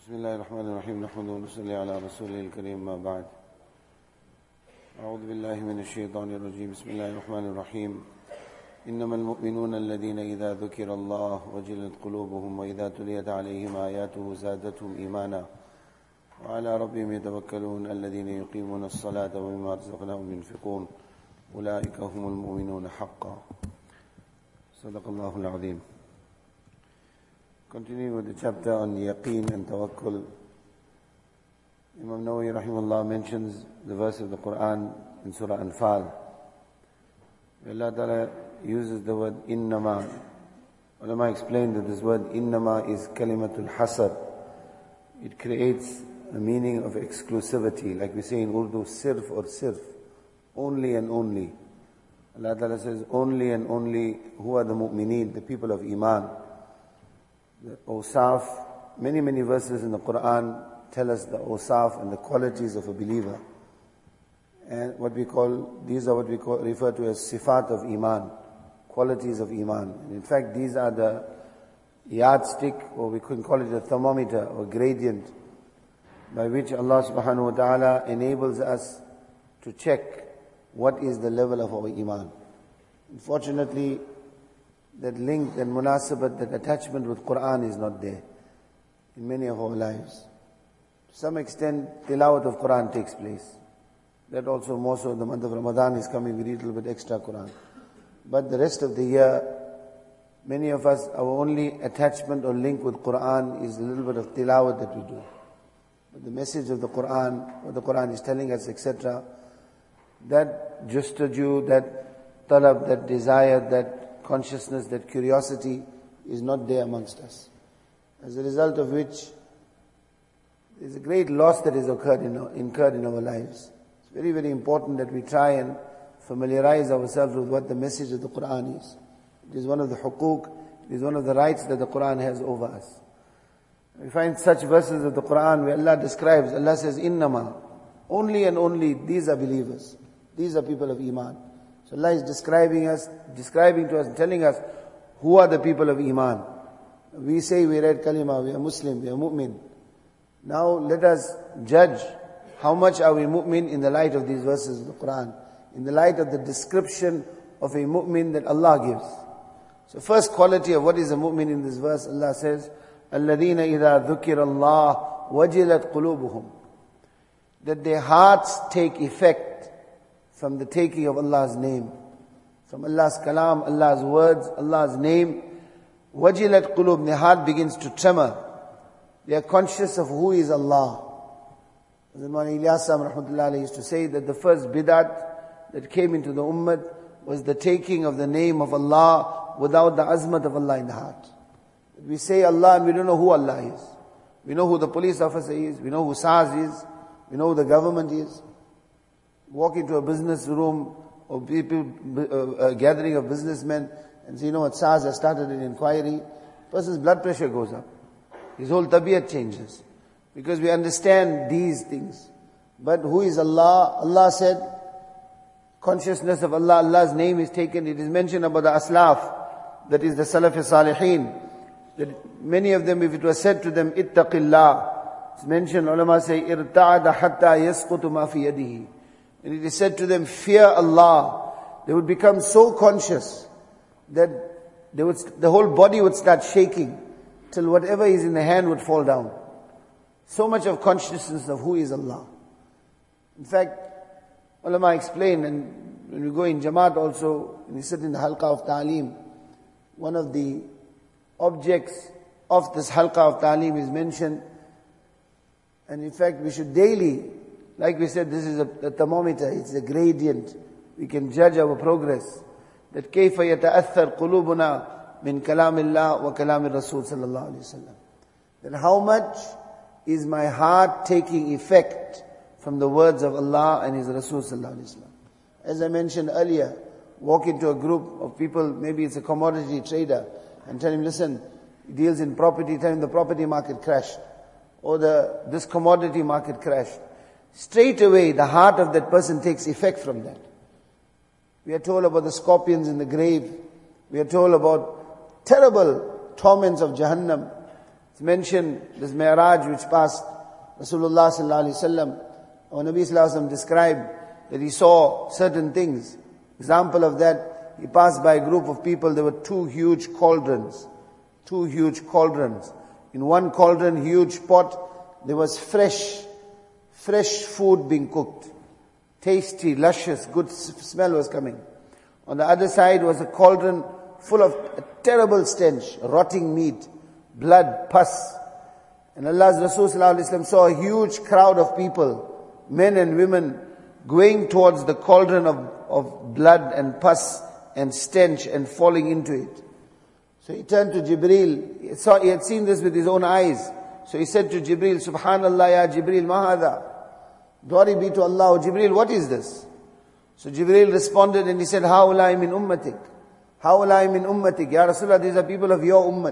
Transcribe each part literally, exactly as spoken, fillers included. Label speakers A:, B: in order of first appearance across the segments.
A: بسم الله الرحمن الرحيم نحمده ونصلي على رسوله الكريم ما بعد أعوذ بالله من الشيطان الرجيم بسم الله الرحمن الرحيم إنما المؤمنون الذين إذا ذكر الله وجلت قلوبهم وإذا تليت عليهم آياته زادتهم إيمانا وعلى ربهم يتوكلون الذين يقيمون الصلاة ومما رزقناهم ينفقون أولئك هم المؤمنون حقا صدق الله العظيم. Continuing with the chapter on yaqeen and tawakkul, Imam Nawawi rahimahullah mentions the verse of the Quran in Surah Anfal. Allah Ta'ala uses the word innama. Ulama explained that this word innama is kalimatul hasar. It creates a meaning of exclusivity, like we say in Urdu, sirf or sirf, only and only. Allah Ta'ala says only and only who are the mu'mineen, the people of Iman. The awsaf, many many verses in the Quran tell us the awsaf and the qualities of a believer. And what we call, these are what we call, refer to as sifat of iman, qualities of iman. And in fact, these are the yardstick, or we can call it a thermometer or gradient, by which Allah subhanahu wa ta'ala enables us to check what is the level of our iman. Unfortunately, that link, that munasabat, that attachment with Quran is not there in many of our lives. To some extent, tilawat of Quran takes place. That also more so the month of Ramadan is coming, we read a little bit extra Quran. But the rest of the year, many of us, our only attachment or link with Quran is a little bit of tilawat that we do. But the message of the Quran, what the Quran is telling us, et cetera, that justaju, that talab, that desire, that consciousness, that curiosity is not there amongst us. As a result of which, there is a great loss that has occurred in our, incurred in our lives. It's very, very important that we try and familiarize ourselves with what the message of the Quran is. It is one of the hukuk, it is one of the rights that the Quran has over us. We find such verses of the Quran where Allah describes, Allah says, innama, only and only these are believers. These are people of Iman. So Allah is describing us, describing to us, and telling us who are the people of Iman. We say we read kalima, we are Muslim, we are mu'min. Now let us judge how much are we mu'min in the light of these verses of the Quran, in the light of the description of a mu'min that Allah gives. So first quality of what is a mu'min in this verse, Allah says, الَّذِينَ إِذَا ذُكِرَ اللَّهُ وَجِلَتْ قُلُوبُهُم, that their hearts take effect from the taking of Allah's name, from Allah's kalam, Allah's words, Allah's name. Wajilat qulub, their heart begins to tremor. They are conscious of who is Allah. As Imam Ilyasam rahmatullahi alayhi used to say that the first bid'at that came into the ummah was the taking of the name of Allah without the azmat of Allah in the heart. We say Allah and we don't know who Allah is. We know who the police officer is, we know who SARS is, we know who the government is. Walk into a business room or people, uh, a gathering of businessmen and say, you know what, SARS has started an inquiry. Person's blood pressure goes up. His whole tabiyat changes. Because we understand these things. But who is Allah? Allah said, consciousness of Allah, Allah's name is taken. It is mentioned about the aslaf, that is the salaf salihin. That many of them, if it was said to them, ittaqillah, it's mentioned, ulama say, irta'ada hatta yasqutu ma fi yadihi. And it is said to them, fear Allah. They would become so conscious that they would, the whole body would start shaking till whatever is in the hand would fall down. So much of consciousness of who is Allah. In fact, ulama explain, and when we go in Jamaat also, when we sit in the halqa of ta'aleem, one of the objects of this halqa of ta'aleem is mentioned. And in fact, we should daily, like we said, this is a, a thermometer, it's a gradient. We can judge our progress. That كيف يتأثر قلوبنا من كلام الله وكلام الرسول صلى الله عليه وسلم. That how much is my heart taking effect from the words of Allah and His Rasul sallallahu alaihi wasallam. As I mentioned earlier, walk into a group of people, maybe it's a commodity trader, and tell him, listen, he deals in property, tell him the property market crashed, or the this commodity market crashed. Straight away, the heart of that person takes effect from that. We are told about the scorpions in the grave. We are told about terrible torments of Jahannam. It's mentioned, this Mi'raj which passed Rasulullah sallallahu alaihi wasallam, or Nabi sallallahu alaihi wasallam described that he saw certain things. Example of that, he passed by a group of people, there were two huge cauldrons. Two huge cauldrons. In one cauldron, huge pot, there was fresh, fresh food being cooked. Tasty, luscious, good smell was coming. On the other side was a cauldron full of a terrible stench, rotting meat, blood, pus. And Allah's Rasul sallallahu alaihi wasallam saw a huge crowd of people, men and women, going towards the cauldron of, of blood and pus and stench and falling into it. So he turned to Jibreel. He, saw, he had seen this with his own eyes. So he said to Jibreel, Subhanallah ya Jibreel, ma hadha? Glory be to Allah. Oh, Jibreel, what is this? So Jibreel responded and he said, Haulai min ummatik. Haulai min ummatik. Ya Rasulullah, these are people of your ummat.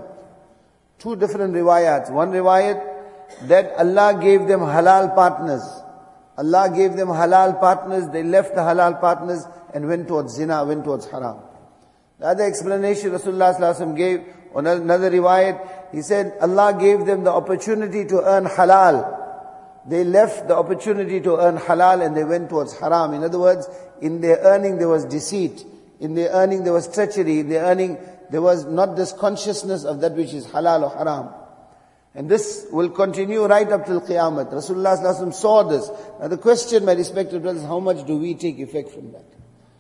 A: Two different riwayats. One riwayat that Allah gave them halal partners. Allah gave them halal partners. They left the halal partners and went towards zina, went towards haram. The other explanation Rasulullah sallallahu alaihi wasallam gave, on another riwayat, he said Allah gave them the opportunity to earn halal. They left the opportunity to earn halal and they went towards haram. In other words, in their earning there was deceit. In their earning there was treachery. In their earning there was not this consciousness of that which is halal or haram. And this will continue right up till Qiyamah. Rasulullah sallallahu alaihi wasallam saw this. Now the question, my respected brothers, how much do we take effect from that?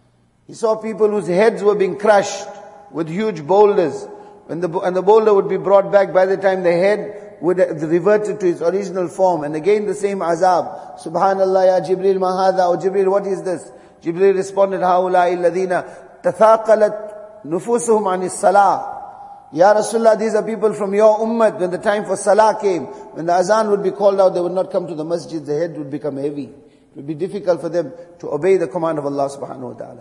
A: He saw people whose heads were being crushed with huge boulders. When the, and the boulder would be brought back, by the time the head would have reverted to its original form. And again the same azab. Subhanallah ya Jibreel ma hadha. Oh Jibreel, what is this? Jibreel responded, Haulai alladhina tathaqalat nufusuhum anis salah. Ya Rasulullah, these are people from your ummah. When the time for salah came, when the azan would be called out, they would not come to the masjid. The head would become heavy. It would be difficult for them to obey the command of Allah subhanahu wa ta'ala.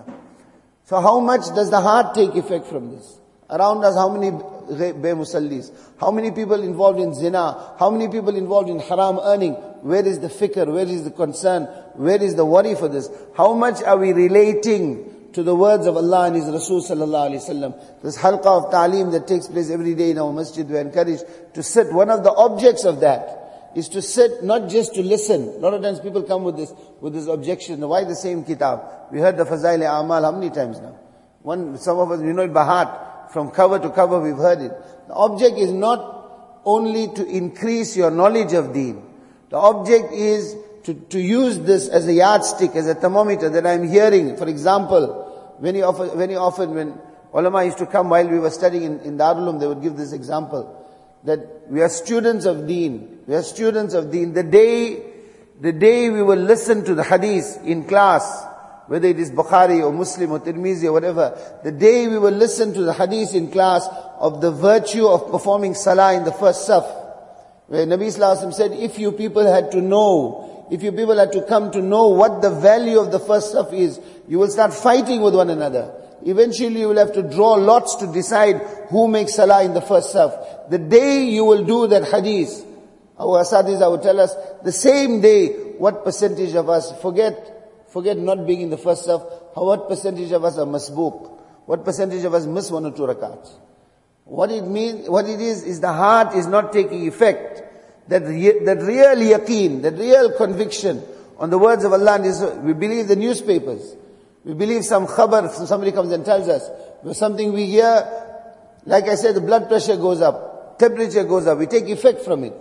A: So how much does the heart take effect from this? Around us, how many be-musallis? How many people involved in zina? How many people involved in haram earning? Where is the fikr? Where is the concern? Where is the worry for this? How much are we relating to the words of Allah and His Rasul sallallahu alaihi wasallam? This halqa of ta'aleem that takes place every day in our masjid, we are encouraged to sit. One of the objects of that is to sit, not just to listen. A lot of times people come with this, with this objection. Why the same kitab? We heard the Fazail A'mal how many times now? One, some of us, we know it by heart. From cover to cover we've heard it. The object is not only to increase your knowledge of deen. The object is to, to use this as a yardstick, as a thermometer that I'm hearing. For example, when he offered, when he offered, when ulama used to come while we were studying in, in Darul Uloom, they would give this example. That we are students of deen. We are students of deen. The day, the day we will listen to the hadith in class, whether it is Bukhari or Muslim or Tirmizi or whatever, the day we will listen to the hadith in class of the virtue of performing salah in the first saf, where Nabi Sallallahu Alaihi Wasallam said, if you people had to know, if you people had to come to know what the value of the first saf is, you will start fighting with one another. Eventually you will have to draw lots to decide who makes salah in the first saf. The day you will do that hadith, our Asatiza would tell us, the same day, what percentage of us forget Forget not being in the first saf. How what percentage of us are masbook? What percentage of us miss one or two rakats? What it means, what it is, is the heart is not taking effect. That re- that real yaqeen, that real conviction on the words of Allah. And we believe the newspapers. We believe some khabar, somebody comes and tells us. Something we hear, like I said, the blood pressure goes up, temperature goes up. We take effect from it.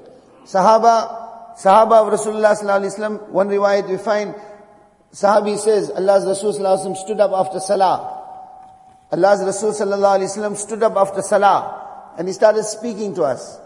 A: Sahaba, Sahaba of Rasulullah sallallahu alaihi wasallam, one riwayat we find, Sahabi says, Allah's Rasul sallallahu alaihi wasallam stood up after salah. Allah's Rasul sallallahu alaihi wasallam stood up after salah. And he started speaking to us.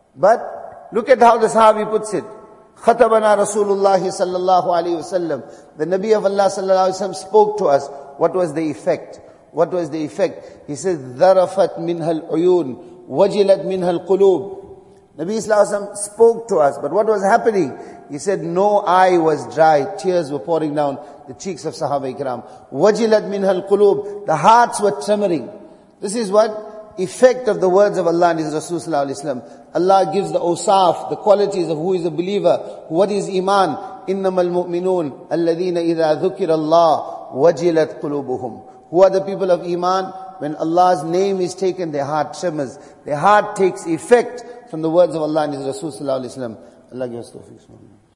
A: But, look at how the Sahabi puts it. Khatabana Rasulullah sallallahu alaihi wasallam. The Nabi of Allah sallallahu alaihi wasallam spoke to us. What was the effect? What was the effect? He says, Dharafat minha al-uyun, wajilat minha al-qulub. Nabi sallallahu alaihi wasallam spoke to us. But what was happening? He said, no eye was dry. Tears were pouring down the cheeks of Sahaba Ikram. Wajilat minha al-qulub. The hearts were tremoring. This is what effect of the words of Allah and His Rasul sallallahu alaihi wasallam. Allah gives the awsaf, the qualities of who is a believer. What is iman? Innamal mu'minun alladhina idha dhukira Allah wajilat qulubuhum. Who are the people of iman? When Allah's name is taken, their heart tremors. Their heart takes effect. from the words of Allah and His Rasul sallallahu alaihi wasallam. Allah give us tawfiq.